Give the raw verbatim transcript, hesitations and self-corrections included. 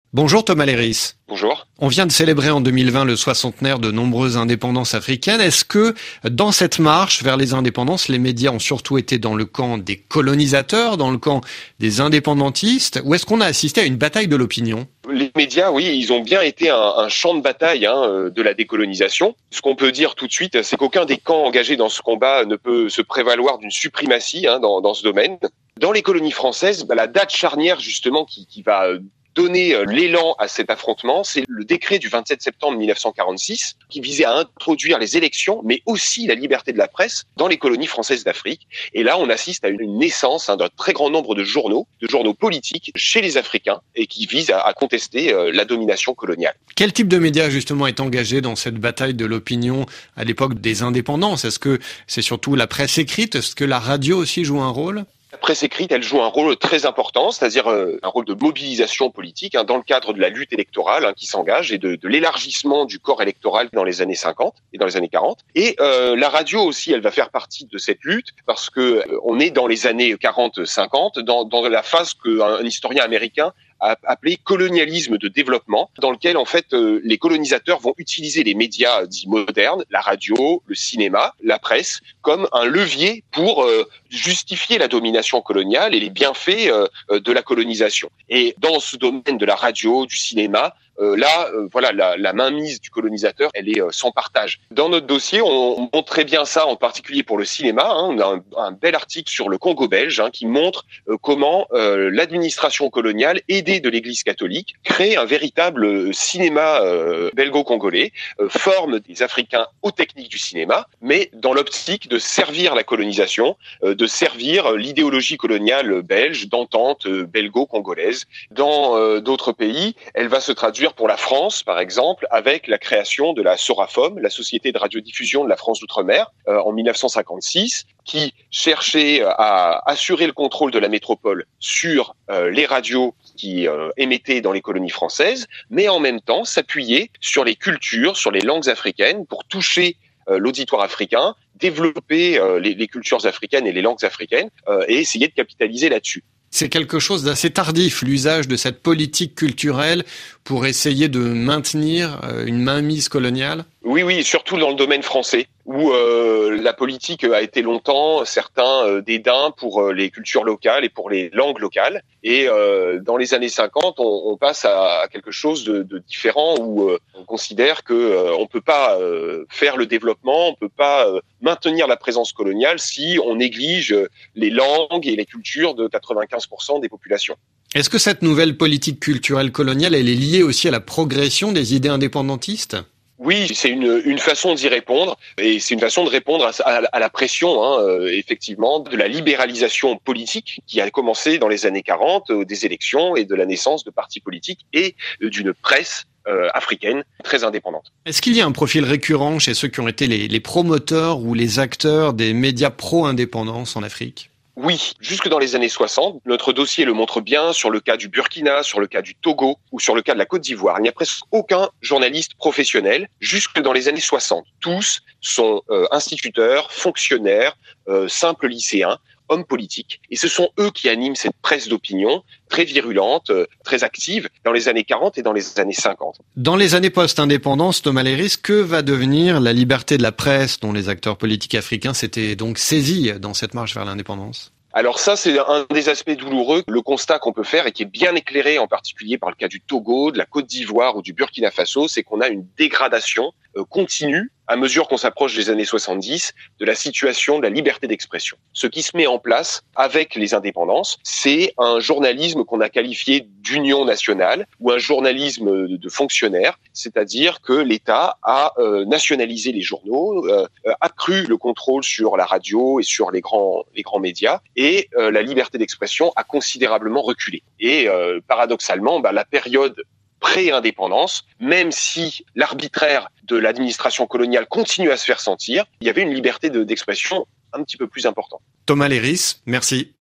Bonjour Thomas Léris. Bonjour. On vient de célébrer en deux mille vingt le soixantenaire de nombreuses indépendances africaines. Est-ce que dans cette marche vers les indépendances, les médias ont surtout été dans le camp des colonisateurs, dans le camp des indépendantistes, ou est-ce qu'on a assisté à une bataille de l'opinion ? Les médias, oui, ils ont bien été un, un champ de bataille hein, de la décolonisation. Ce qu'on peut dire tout de suite, c'est qu'aucun des camps engagés dans ce combat ne peut se prévaloir d'une suprématie hein, dans, dans ce domaine. Dans les colonies françaises, bah, la date charnière justement qui, qui va donner l'élan à cet affrontement, c'est le décret du vingt-sept septembre mille neuf cent quarante-six qui visait à introduire les élections, mais aussi la liberté de la presse dans les colonies françaises d'Afrique. Et là, on assiste à une naissance hein, d'un très grand nombre de journaux, de journaux politiques chez les Africains et qui visent à, à contester euh, la domination coloniale. Quel type de médias justement est engagé dans cette bataille de l'opinion à l'époque des indépendances ? Est-ce que c'est surtout la presse écrite ? Est-ce que la radio aussi joue un rôle ? La presse écrite, elle joue un rôle très important, c'est-à-dire euh, un rôle de mobilisation politique hein, dans le cadre de la lutte électorale hein, qui s'engage et de, de l'élargissement du corps électoral dans les années cinquante et dans les années quarante. Et euh, la radio aussi, elle va faire partie de cette lutte parce que euh, on est dans les années quarante cinquante, dans, dans la phase qu'un historien américain a appelé colonialisme de développement, dans lequel en fait euh, les colonisateurs vont utiliser les médias dits modernes, la radio, le cinéma, la presse, comme un levier pour euh, justifier la domination coloniale et les bienfaits euh, de la colonisation. Et dans ce domaine de la radio, du cinéma, Euh, là, euh, voilà, la, la mainmise du colonisateur, elle est euh, sans partage. Dans notre dossier, on, on montre très bien ça, en particulier pour le cinéma. Hein, on a un, un bel article sur le Congo belge hein, qui montre euh, comment euh, l'administration coloniale, aidée de l'Église catholique, crée un véritable cinéma euh, belgo-congolais, euh, forme des Africains aux techniques du cinéma, mais dans l'optique de servir la colonisation, euh, de servir l'idéologie coloniale belge, d'entente euh, belgo-congolaise. Dans euh, d'autres pays, elle va se traduire pour la France, par exemple, avec la création de la SORAFOM, la Société de radiodiffusion de la France d'Outre-mer, euh, en mille neuf cent cinquante-six, qui cherchait à assurer le contrôle de la métropole sur euh, les radios qui euh, émettaient dans les colonies françaises, mais en même temps s'appuyer sur les cultures, sur les langues africaines pour toucher euh, l'auditoire africain, développer euh, les, les cultures africaines et les langues africaines euh, et essayer de capitaliser là-dessus. C'est quelque chose d'assez tardif, l'usage de cette politique culturelle pour essayer de maintenir une mainmise coloniale ? Oui, oui, surtout dans le domaine français, où euh, la politique a été longtemps certains euh, dédain pour euh, les cultures locales et pour les langues locales. Et euh, dans les années cinquante, on, on passe à, à quelque chose de, de différent, où euh, on considère que euh, on peut pas euh, faire le développement, on peut pas euh, maintenir la présence coloniale si on néglige les langues et les cultures de quatre-vingt-quinze pour cent des populations. Est-ce que cette nouvelle politique culturelle coloniale, elle est liée aussi à la progression des idées indépendantistes ? Oui, c'est une, une façon d'y répondre, et c'est une façon de répondre à, à, à la pression, hein, euh, effectivement, de la libéralisation politique qui a commencé dans les années quarante, euh, des élections et de la naissance de partis politiques et euh, d'une presse euh, africaine très indépendante. Est-ce qu'il y a un profil récurrent chez ceux qui ont été les, les promoteurs ou les acteurs des médias pro-indépendance en Afrique ? Oui, jusque dans les années soixante, notre dossier le montre bien sur le cas du Burkina, sur le cas du Togo ou sur le cas de la Côte d'Ivoire. Il n'y a presque aucun journaliste professionnel jusque dans les années soixante. Tous sont euh, instituteurs, fonctionnaires, euh, simples lycéens, hommes politiques. Et ce sont eux qui animent cette presse d'opinion très virulente, euh, très active dans les années quarante et dans les années cinquante. Dans les années post-indépendance, Thomas Léris, que va devenir la liberté de la presse dont les acteurs politiques africains s'étaient donc saisis dans cette marche vers l'indépendance ? Alors ça, c'est un des aspects douloureux, le constat qu'on peut faire et qui est bien éclairé en particulier par le cas du Togo, de la Côte d'Ivoire ou du Burkina Faso, c'est qu'on a une dégradation euh, continue à mesure qu'on s'approche des années soixante-dix de la situation de la liberté d'expression. Ce qui se met en place avec les indépendances, c'est un journalisme qu'on a qualifié d'union nationale ou un journalisme de fonctionnaires, c'est-à-dire que l'État a euh, nationalisé les journaux, euh, accru le contrôle sur la radio et sur les grands, les grands médias, et euh, la liberté d'expression a considérablement reculé. Et euh, paradoxalement, bah, la période pré-indépendance, même si l'arbitraire de l'administration coloniale continue à se faire sentir, il y avait une liberté de, d'expression un petit peu plus importante. Thomas Léris, merci.